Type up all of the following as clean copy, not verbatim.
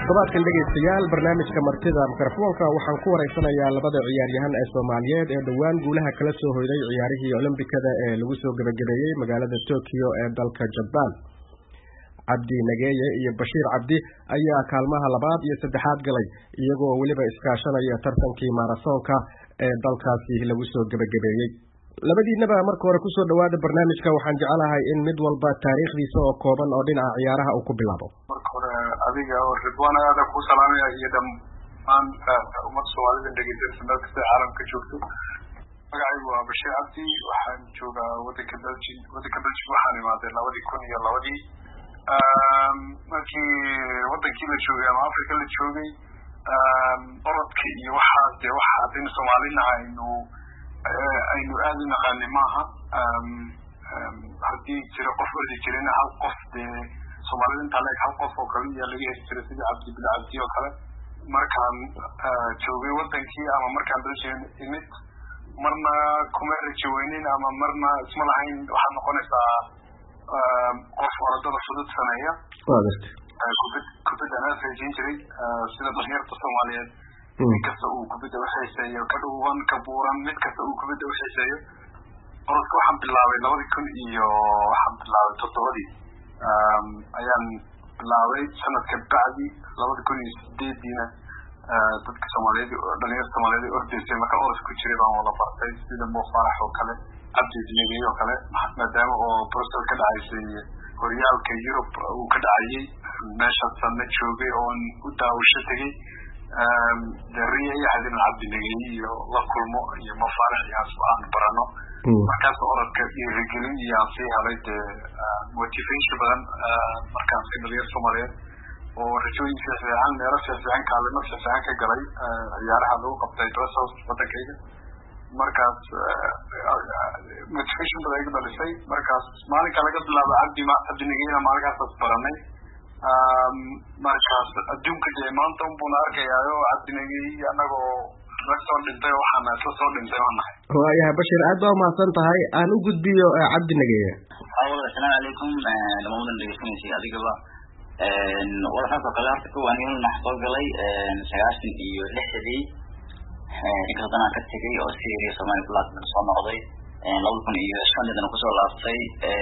todobaadkan dhegeystayaal barnaamijka martida mikrofoonka waxaan ku wareysanayaa labada ciyaaryahan ee Soomaaliyeed ee dhawaan guulaha kala soo hoyday ciyaarihii Olimbikada ee lagu soo gabagabeeyay magaalada Tokyo ee dalka Japan. Cabdi Nageeye iyo Bashiir Cabdi ayaa kaalmaha labaad iyo saddexaad galay iyagoo waliba iskaashanaya tartankii marathonka ee dalkaasi lagu soo gabagabeeyay. labadiinaba marka hore ku soo dhawaada barnaamijka waxaan jecelahay in mid walba taariikhdiisa oo kooban oo dhinaca ciyaaraha uu ku bilaabo. marka hore adiga oo ridwaanada ku salaamaya iyo dhammaan ummadda Soomaalida dhageysanaysa meel kasta caalamka joogto. magacaygu waa Bashiir Cabdi, waxaan joogaa waddanka Belgium waxaan imaaday 2002 markii waddankii la joogay ama Afrika la joogay orodka iyo waxa hadaynu Soomaalina aynu aad u naqaanay maaha. haddii jira qof ordi jirayna hal qof dee Soomaalida inta leeg hal qof oo kaliya laga heli jiray sida Cabdi bin Cabdi oo kale. markaan joogay waddankii ama markaan Belgium imid marna kuma rajo weynin ama marna isma lahayn waxaad noqonaysaa qof orodada fudud sameeya. kubadda anaa rajayn jiray sida dhalinyarta Soomaaliyeed mid kasta uu kubadda u xiiseeyo ka dhuuban ka buuran mid kasta uu kubadda u xiiseeyo. orodka waxaan bilaabay 2007 ayaan bilaabay. sanadka bacdi 2008 dadka Soomaaliyeed dhalinyarta Soomaaliyeed ordaysay marka orodka ku jiray baan wada bartay sida Mo Farah oo kale, Cabdi Nageeye oo kale, maadaama oo Brussels ka dhacaysay horyaalka Yurub uu ka dhacayay meeshaasaan la joogay oon u daawasho tegay. dariya iyo hadin Cabdi Nageeye iyo la kulmo iyo Mo Farah iyo aan barano. markaas orodka dhiirigelin iyo aan sii helay motivation badan markaan si dhalinyarta Soomaaliyeed oo rajooyin fiican meelo fiican kaalmo fiican ka galay ciyaaraha lagu qabtay Brussels waddankayga. markaas motivation badan iga dhalisay. markaas maalinka laga bilaabo Cabdi Nageeye maalinkaas baranay. markaas adduunka dee maanta unbuu na arkayaayo Cabdi Nageeye anagoo rag soo dhintay waxaana isla soo dhintay waan nahay. waayahay Bashiir, aad baa umahadsan tahay. aan u gudbiyo Cabdi Nageeye. assalaamu calaykum dhammaan dhegeystayaasha adigaba waxaan kala harta ku waan inuu naxsoo galay 96 inkastoo aan ka tegay oo Syria Soomaali platform soo noqday 2005 ku soo laabtay.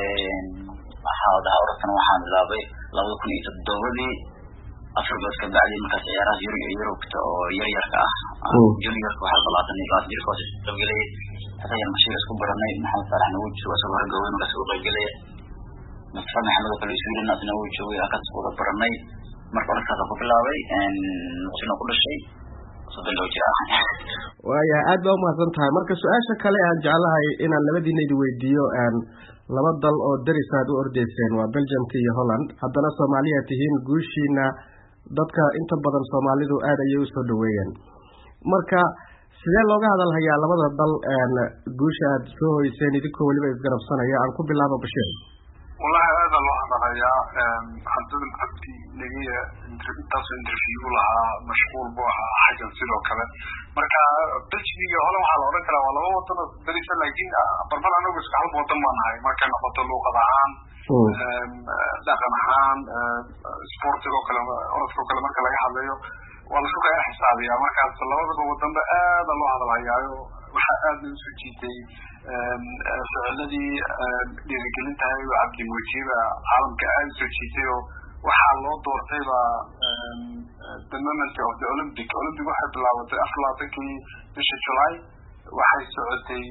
waxaan bilaabay 2007 afar bilood ka bacdi markaas ciyaaraha Yurubta oo yaryarka ah juniorka waxaa bilaabnay class jirka oo soo galay ayaan Bashiir isku baranay. maxamed Farax nagu joogo soo horgoway markaas uu galay Maxamed Maxamed kale Sweden asna uu joogay aka soo baranay. marka orodka ku bilaabay sino ku dhashay soo jira. waayahay aad baa umahadsan tahay. marka su-aasha kale aan jeclahay inaan labadiinaydi weydiiyo laba dal oo daris aad u ordayseen waa Belgium iyo Holland, haddana Soomaaliya tihiin guushiina dadka inta badan Soomaalidu aad ayay u soo dhaweeyeen. marka sidee looga hadalhayaa labada dal guusha aad soo hoyseen idinkoo waliba isgarabsanaya? aan ku bilaabo Bashiir. wallahi aad loo hadalhayaa hadda Cabdi Nageeye intaas interview lahaa mashquul buu ahaa xajan sidoo kale. marka Belgium iyo Holland waxaa la oran karaa waa laba wadan oo daris ah laakiin barbar anagu iska hal wadan ma nahay marka noqoto luqad ahaan dhaqan ahaan sportiga oo kale orodka oo kale marka laga hadlayo waa la soo xisaabiyaa. markaas labadaba wadanba aad loo hadalhayaayo waxaa aad u soo jiitay ficilladii dhiirigelintahay Cabdi Nageeye caalamka aad u soo jiitay oo waxaa loo doortayba the moment of the Olympic waxay bilaabatay 24 bisha July waxay socotay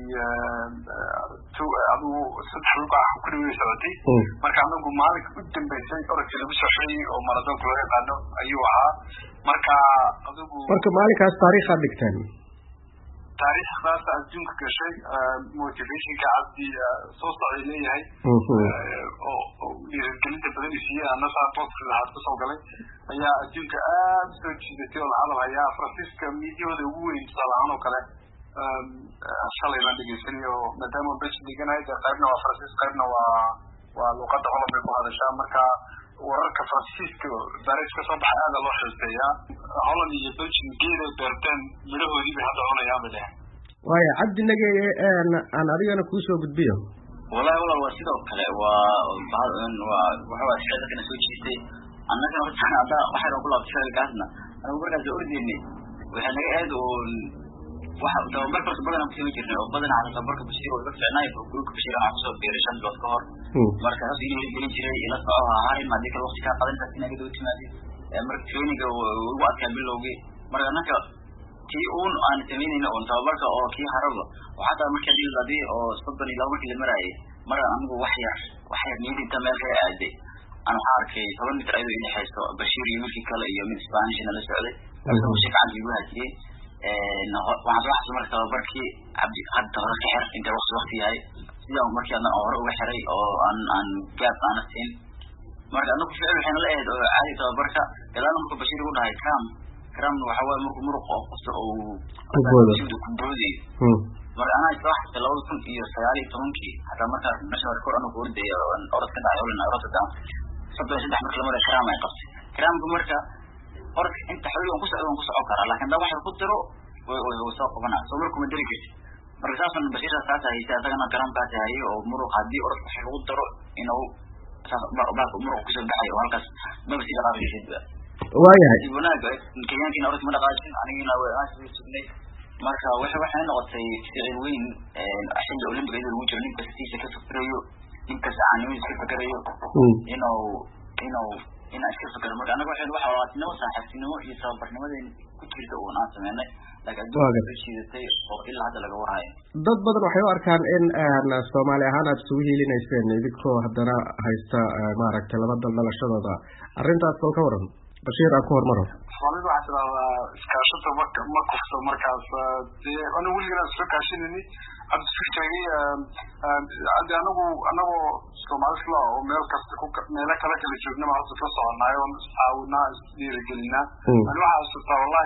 saddex luqad ku dhawey socotay. marka anagu maalinka u dambeysay orodka lagu safray oo marathonka loo yaqaano ayuu ahaa. marka maalinkaas taariikhaad dhigteen? taariikhdaas adduunka gashay motivationka Cabdi soo socday leeyahay oo dhiirigelinta badan siiyay annaga tooska lahaad ku soo galay ayaa adduunka aad soo jiidatay oo la hadalhayaa. Francisca miidiyada ugu weyn salaam oo kale shalay la dhageysanayo maadaama Belgium diganahay qaybna waa Francisca qaybna waa luqadda Holland ku hadashaa. marka wararka Francisca Paris ka soo baxay aad loo xiiseeyaa. Holland iyo Belgium geeday beerteen midhahoodii bay hadda cunayaan bale. waayo Cabdi Nageeye aan adigana ku soo gudbiyo. والله والله وسيدو كله وبعض وحوى الشيء كنا سوي شيء annagana horta hadda waxaan ku laabtay gaasna anigu markaas ordinay waxaan naga aad oo waxa tababarka badan ku soo jirnay oo badan aan tababarka Bashiir oo iga fiicnay oo group Bashiir aan soo biiray 5 bilood ka hor markaas inuu gelin jiray ila soo haray ma dikal waqti ka qadan inaga doo timaadi marka training oo adkaan bilowgii marka annaka tii aan sameynayna oo tababarka oo kii haraba waxa markii dilladii oo 32 markii la maray mara anigu wax yar niidinta meel ka aaday أنا عاركي طبعاً متعيد إني حاسة بشير يمشي كلا يوم إسبانيش أنا لسه عليه بس هو شيء عندي جوهتي إنه وعند واحد مرة تباركي عبد راسي حرف إنت وقتي هاي اليوم مرة أنا أورا وحري أو عن جاب أنا سين مرة أنا كنت فعلا حين لقيت عادي تباركة إلا أنا ممكن بشير يقول هاي كرام وحوال مرق أو شو كبودي مرة أنا إصلاح لو كنت في سياري تونكي حتى مرة نشر الكور أنا بودي أورد كنا عيون أورد ده صدق سيد أحمد لما كرام يقصي كرام بمركة أورك أنت حلو ونقص عكرة لكن ده واحد قدره وساق بنا صوركم الدرجة مرة من بشير ساعتها هي ساعتها كرام بعدها هي ومرق عادي أورك حلو قدره إنه بعض مرق كسر بعي وهالكس ما بس يقرأ في شيء وايه يبوناك كيان كنا أورك من قاعدين أنا هنا وأنا سبني marka waxa noqotay ficil weyn ashada Olympic ee lagu jiro ninka siisa ka fikirayo ninka saacadii iska fikirayo inuu iska fikiro marka anaga waxa waadnimo saaxiibtinimo iyo sabarnimada ku jirta oo aan sameynay laakiin dad shiidatay oo ilaa hadda laga warhayo dad badan waxay u arkaan in Soomaali ahaan aad soo hiilinayseen idinko haddana haysta maaragtay laba dal dhalashadooda arintaas ka waran Bashiir aan ku hormaro Soomaalida waxa la iskaashato markaas أنا أقول لك أنا كاشيني عبد الفتاحي عندي أنا سومالي سلا وميل كاستكوك ميل كلا كلا جبنا مع رأس فصل نايون أو ناس ديرجلنا أنا واحد ستا والله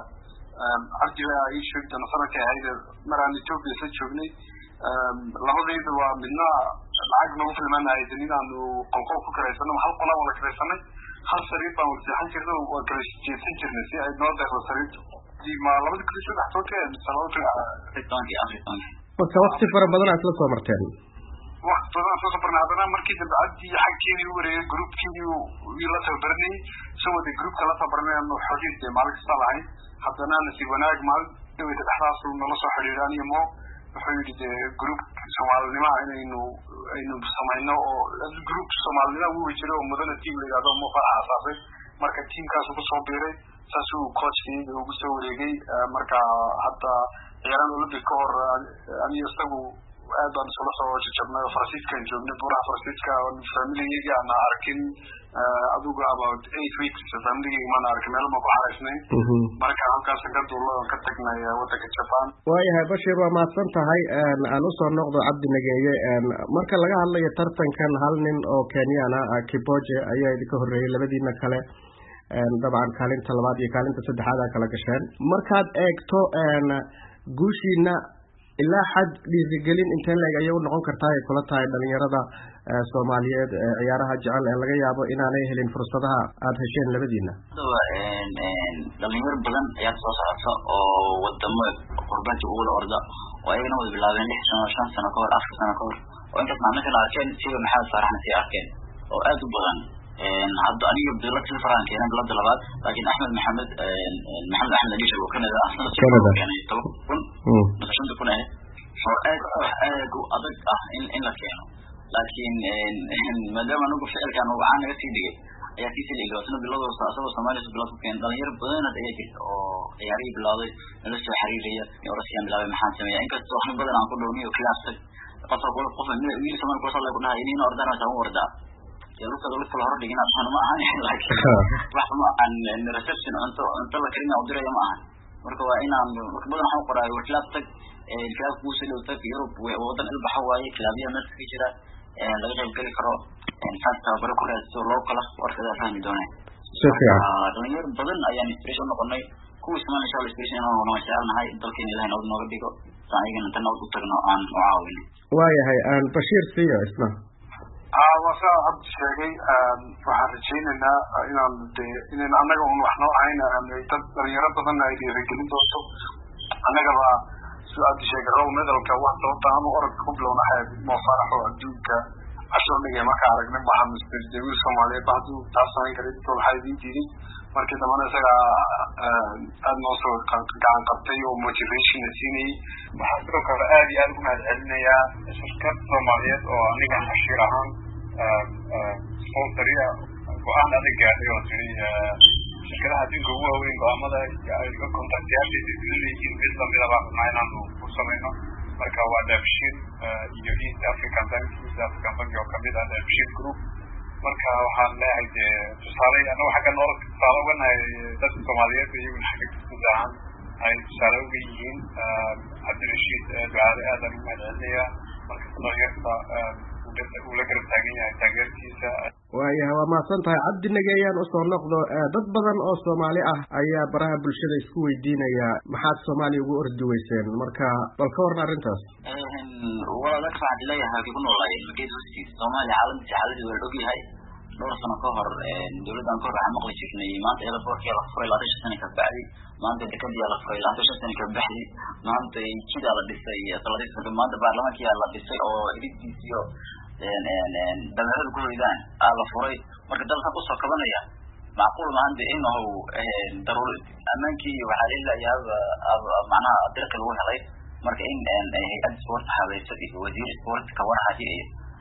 عندي أي شيء أنا صار كهيدا مرة نشوف يسجلني لحظة إذا ومنا العقد ما في المنا إذا إنه قلقوا فكرة سنة محل قلا ولا كذا سنة هل سريع بقول سيحن كذا وكذا جيسين نسي أي نوع ده سريع دي ما لابد كل شيء تحتوك سلامك أفريقيا بس وقت فرق بدنا أطلع صورتين وقت بدنا أطلع صورنا هذا مركز بعدي حكيني وري جروب كيني ويلا تبرني سوى دي جروب كلا تبرني إنه حديث مالك صلاحي حتى أنا نسيبناك مال دوي تحرص ونص حريراني مو حديث جروب سوالنا ما إنه بسمعنا أو الجروب سوالنا هو يجري ومدن التيم اللي هذا مو فرع أساسي مركز تيم كاسو بصوبيري ساسو كوتش كي وبسوي رجعي مركز حتى يعني ولد الكور أن يستووا أيضا سلسلة وجبنا فرنسيسكا جبنا برا فرنسيسكا والفاميلي يجي أنا أركن أدوغا about 8 weeks family ما ناركن لما بعرفني مركز هم كان سكت والله كتكنا يا وتك الجبان ويا بشير وما صنت هاي أنا أصلا نقض عبد النجاي مركز لقى هلا يترتن كان هالنين أو كينيانا كيبوجي أيه ذكره لبدينا كله طبعا كالين طلبات يكالين تصدق هذا كلا كشان مركز إكتو guushiina ilaa xad dhiirigelin inta la eegayo noqon kartaa ay kula tahay dhalinyarada Soomaaliyeed ciyaaraha jecel ee laga yaabo inaanay helin fursadaha aad hesheen labadiina dhalinyaro badan ayaa soo socota oo wadamo qurbanka ugu orda oo ayagana wada bilaabeen 6 sano 5 sano ka hor 4 sano ka hor oo inta macnaheedu arkeen sida maxaa saaraxna si arkeen oo aad u badan hadda aniga bilad Faranka keenan bilad labaad laakiin Maxamed Axmed Alish oo Canada asna Canada مثلا تكون ايه فؤاد وأضج إن لا كانوا لكن ما دام أنا بفعل كانوا عانى كثير يا كثير اللي وصلنا بالله وصلنا سمالي بالله كان ضمير بدنا تأجي أو ياري بالله لسه حريرية يورسيان بالله محن سمية إنك تروح بدنا عن كل يومي وكلاسك قصر قول قفل مين سمان قصر لكنا هايين أردنا سووا وردا يروح كذا في الهرب لقينا عشان ما هني لكن راح ما عن الريسبشن أنت الله كريم أو دري ما هن marka waa inaan badan waxaan qoraayo club-tag club kuusoo tag Europe wadan ilbaxawaaye club-yada meesha ka jira laga qayb gali karo fanta baro ku raadso loo kala warkada fahmi doonay dhalinyaro badan ayaan inspiration noqonay kuwa ismaan insha Allah inspiration oo noo sheegnahay dalkeen Ilaahay nooga dhigo saayigana tan u tagno aan u caawin waayahay aan Bashiir siyo isna وصار عبد الشيخي وحرجينا إن أنا ونحن عينا يرد ظن أيدي رجلين دوستو أنا قبل سؤال الشيخ رو مثل كواحد طعام أورك قبل ونحن مفرح وعدوك cashar dhigay marka aragnay waxaa Mr. David Soomaaliyeed baadu taasaan karay intuu waxay diiday markii dambana isaga aad noo soo gacan qabtay oo motivation siinay waxaa sidoo kale aad iyo aad ugu mahadcelinayaa shirkad Soomaaliyeed oo aniga Bashiir ahaan sponsoriya go'aan adag gaadhay oo tiri shirkadaha adduunka ugu waaweyn go'aamada ay ka kontaktiyaasha leeyihiin mid lamida baa inaanu ku samayno marka waa Bashiir iyo East African Bank oo kamid ah Bashiir Group marka waxaan leeyahay tusaale anaga xagga nool tusaale wanahay dadka Soomaaliyeed iyo xagga gudahaan ay tusaale uga yihiin Cabdirashiid ducaale aad ugu mahadcelinayaa marka taageerta ula garab taagan yahay taageertiisa waayahay waa mahadsantahay Cabdi Nageeyaan u soo noqdo dad badan oo Soomaali ah ayaa baraha bulshada isku weydiinaya maxaad Soomaaliya ugu ordi weyseen marka bal ka waran arrintaas wala ka hadlayaa ku noolay geed hoostiis Soomaaliya caalamka waa og yahay dhowr sano ka hor dawladdan kor waxaa maqli jirnay maanta ila boorkii la furay 20 sano ka bacdi maanta dekadii la furay 20 sano ka bacdi maanta jida la dhisay 30 sano maanta baarlamaankii la dhisay oo idintiisiyo dalalada ku hoydaan la furay marka dalka ku soo kabanaya macquul maanta inuu daruuri amaankii waxa leeyahay macnaha dalka lagu helay marka in hay'ad sport habaysa iyo wasiir sport ka warhaadi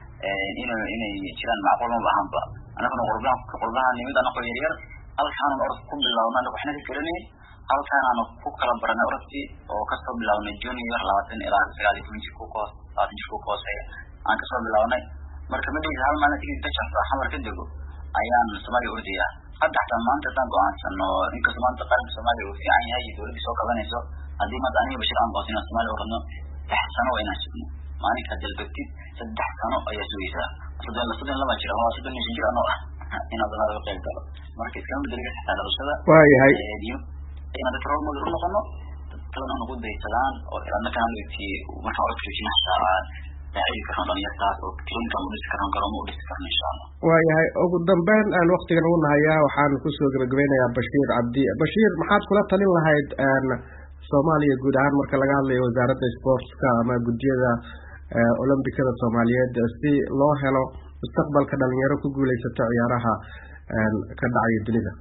inay jiraan macquul ma bahanba anaguna qurbahan nimida anagoo yaryar halkaan aan orod ku bilawnaa waxna ka garanay halkaan aan ku kala baranay orodkii oo ka soo bilawnay junior 20 ilaa 19 ku koos 20 ku koos aan ka soo bilawnay marka midii hal maalin tigid ka shaqo xamar ka dago ayaan Soomaaliya urdiya hadda maanta tan go'aansano in ka Soomaaliya qaranka Soomaaliya uu fiican yahay dawladda soo qabanayso hadii maanta aniga Bashiir aan qoosina Soomaaliya urno sano wayna shaqno maalinka dalbatid 3 sano ayaa sugaysa sidoo lama jiro waa sidoo nin jiro anoo inaad la qeyb galo marka iska mid daliga xitaa dalashada waayahay inaad tarool muddo noqono tan aan ugu daysadaan oo ilaa kan leeyahay marka oo fiicina saaraan taariikh ka dhalinyarada oo kirinka muddo karan karo muddo karan insha Allah waayahay ugu dambeyn aan waqtigan u nahayaa waxaan ku soo gabagabeynayaa Bashiir Cabdi Bashiir maxaad kula talin lahayd Soomaaliya guud ahaan marka laga hadlayo wasaaradda sportska ama gudiyada Olombikada Soomaaliyeed si loo helo mustaqbalka dhalinyaro ku guuleysata ciyaaraha ka dhacay dunida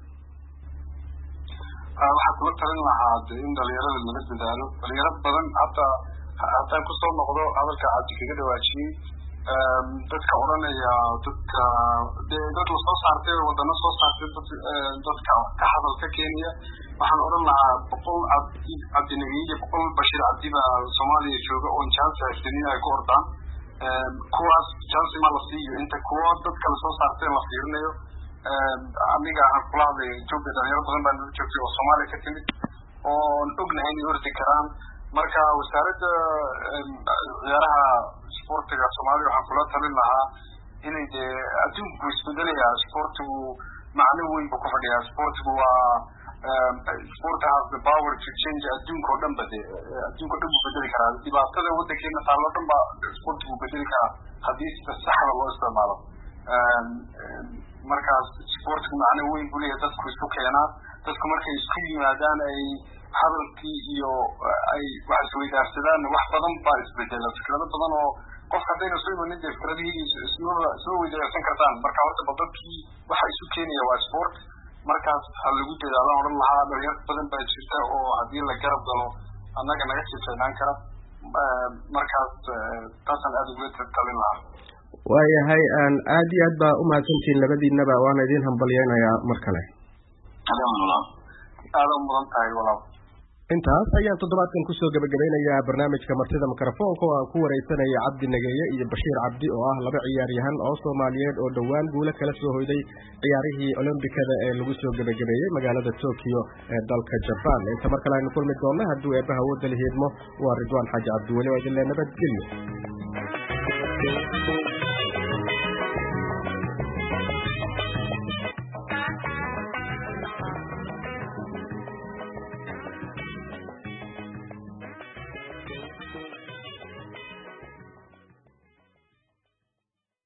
waxa kula talin lahaa in dhalinyarada laga dadaalo dhalinyaro badan hadda ku soo noqdo hadalka Cabdi kaga dhawaajiyay dadka oranaya dadka dad la soo saartay wadana soo saartay dadka ka hadalka Kenya waxaan oran lahaa boqol Cabdi Nageeye boqol Bashiir Cabdi baa Soomaaliya jooga oo chance ay ku ordaan kuwaas chance ma la siiyo inta kuwa dadka la soo saartay la fiirinayo aniga aan kuladay joogay dhalinyaro badan baa noo joogtay oo Soomaaliya ka timid oo ognahay inay ordi karaan marka wasaaradda ciyaaraha sportiga Soomaaliya waxaan kula talin lahaa inay adduunku isbedelaya sportigu macno weyn ku fadhiya sportigu waa sport has the power to change adduunka oo dhan adduunka dhan bedeli karaa dhibaatada waddankeena taalo dhan ba sportigu bedeli karaa haddii si sax ah loo isticmaalo markaas sportigu macno weyn buu leeyahay dadku isku keenaa dadku markay isku yimaadaan ay hadalkii iyo ay wax isweydaarsadaan wax badan baa isbedela fikrado badan oo qofka hadayna soo imanin fikradihiisa isma weydaarsan kartaan marka horta dadkii waxa isu keenaya waa sport markaas hal lagu dadaalo oran lahaa dhalinyaro badan baa jirta oo haddii la garab galo annaga naga sifaynaan kara markaas taasaan aad ugu talin lahaa waayahay aad iyo aad baa u mahadsantihiin labadiinaba waana idin hambalyeynayaa mar kale aad u mudan tahay walaal intaas ayaan toddobaadkan ku soo gabagabeynayaa barnaamijka martida mikrofoonka oo aan ku wareysanaya Cabdi Nageeye iyo Bashiir Cabdi oo ah laba ciyaaryahan oo Soomaaliyeed oo dhawaan guulo kala soo hoyday ciyaarihii Olombikada ee lagu soo gabagabeeyay magaalada Tokyo ee dalka Japan inta markale aynu kulmi doonno haddii eebaha wadda la heedmo waa Ridwaan Xaaji Cabdi wali oo idin leenahay nabadgelyo